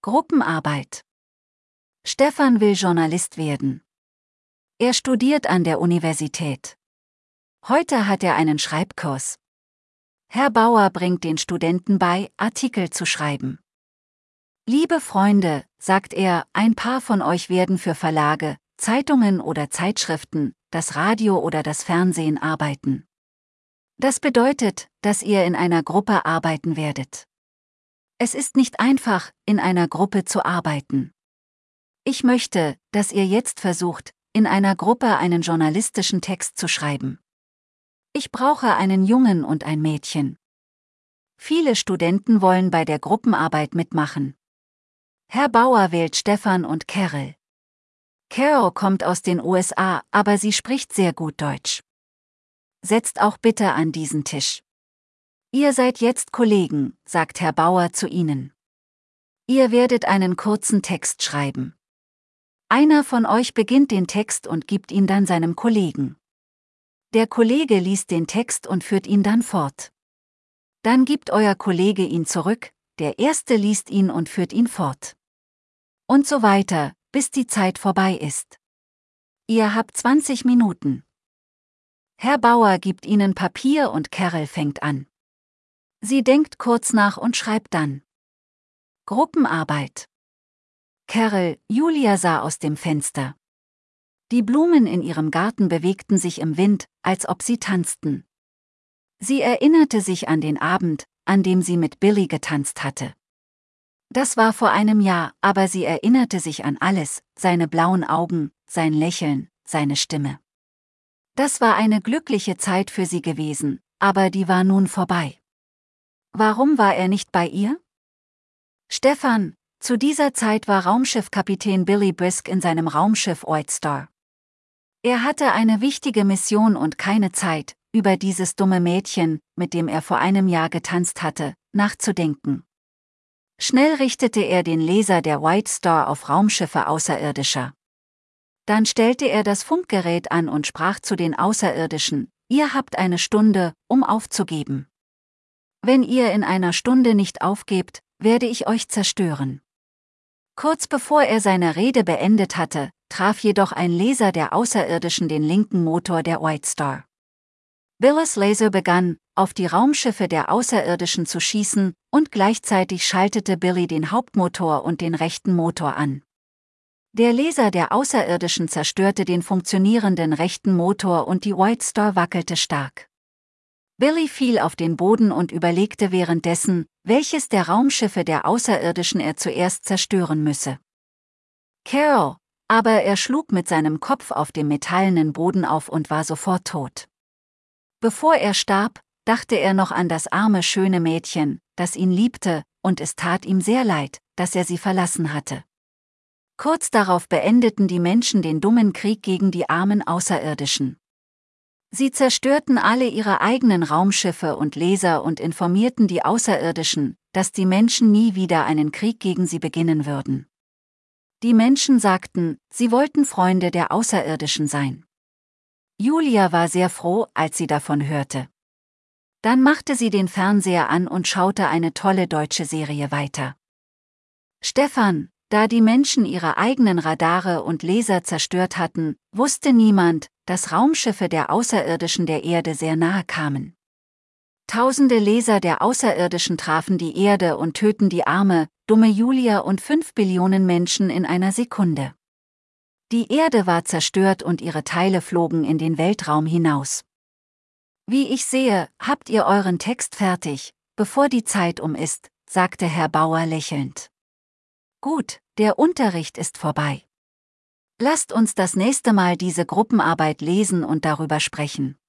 Gruppenarbeit. Stefan will Journalist werden. Er studiert an der Universität. Heute hat er einen Schreibkurs. Herr Bauer bringt den Studenten bei, Artikel zu schreiben. Liebe Freunde, sagt er, ein paar von euch werden für Verlage, Zeitungen oder Zeitschriften, das Radio oder das Fernsehen arbeiten. Das bedeutet, dass ihr in einer Gruppe arbeiten werdet. Es ist nicht einfach, in einer Gruppe zu arbeiten. Ich möchte, dass ihr jetzt versucht, in einer Gruppe einen journalistischen Text zu schreiben. Ich brauche einen Jungen und ein Mädchen. Viele Studenten wollen bei der Gruppenarbeit mitmachen. Herr Bauer wählt Stefan und Carol. Carol kommt aus den USA, aber sie spricht sehr gut Deutsch. Setzt auch bitte an diesen Tisch. Ihr seid jetzt Kollegen, sagt Herr Bauer zu ihnen. Ihr werdet einen kurzen Text schreiben. Einer von euch beginnt den Text und gibt ihn dann seinem Kollegen. Der Kollege liest den Text und führt ihn dann fort. Dann gibt euer Kollege ihn zurück, der Erste liest ihn und führt ihn fort. Und so weiter, bis die Zeit vorbei ist. Ihr habt 20 Minuten. Herr Bauer gibt ihnen Papier und Carol fängt an. Sie denkt kurz nach und schreibt dann. Gruppenarbeit. Carol, Julia sah aus dem Fenster. Die Blumen in ihrem Garten bewegten sich im Wind, als ob sie tanzten. Sie erinnerte sich an den Abend, an dem sie mit Billy getanzt hatte. Das war vor einem Jahr, aber sie erinnerte sich an alles, seine blauen Augen, sein Lächeln, seine Stimme. Das war eine glückliche Zeit für sie gewesen, aber die war nun vorbei. Warum war er nicht bei ihr? Stefan, zu dieser Zeit war Raumschiffkapitän Billy Brisk in seinem Raumschiff White Star. Er hatte eine wichtige Mission und keine Zeit, über dieses dumme Mädchen, mit dem er vor einem Jahr getanzt hatte, nachzudenken. Schnell richtete er den Laser der White Star auf Raumschiffe Außerirdischer. Dann stellte er das Funkgerät an und sprach zu den Außerirdischen: Ihr habt eine Stunde, um aufzugeben. Wenn ihr in einer Stunde nicht aufgebt, werde ich euch zerstören. Kurz bevor er seine Rede beendet hatte, traf jedoch ein Laser der Außerirdischen den linken Motor der White Star. Billys Laser begann, auf die Raumschiffe der Außerirdischen zu schießen, und gleichzeitig schaltete Billy den Hauptmotor und den rechten Motor an. Der Laser der Außerirdischen zerstörte den funktionierenden rechten Motor und die White Star wackelte stark. Billy fiel auf den Boden und überlegte währenddessen, welches der Raumschiffe der Außerirdischen er zuerst zerstören müsse. Carol, aber er schlug mit seinem Kopf auf dem metallenen Boden auf und war sofort tot. Bevor er starb, dachte er noch an das arme schöne Mädchen, das ihn liebte, und es tat ihm sehr leid, dass er sie verlassen hatte. Kurz darauf beendeten die Menschen den dummen Krieg gegen die armen Außerirdischen. Sie zerstörten alle ihre eigenen Raumschiffe und Laser und informierten die Außerirdischen, dass die Menschen nie wieder einen Krieg gegen sie beginnen würden. Die Menschen sagten, sie wollten Freunde der Außerirdischen sein. Julia war sehr froh, als sie davon hörte. Dann machte sie den Fernseher an und schaute eine tolle deutsche Serie weiter. Stefan, da die Menschen ihre eigenen Radare und Laser zerstört hatten, wusste niemand, dass Raumschiffe der Außerirdischen der Erde sehr nahe kamen. Tausende Laser der Außerirdischen trafen die Erde und töten die arme, dumme Julia und 5 Billionen Menschen in einer Sekunde. Die Erde war zerstört und ihre Teile flogen in den Weltraum hinaus. Wie ich sehe, habt ihr euren Text fertig, bevor die Zeit um ist, sagte Herr Bauer lächelnd. Gut, der Unterricht ist vorbei. Lasst uns das nächste Mal diese Gruppenarbeit lesen und darüber sprechen.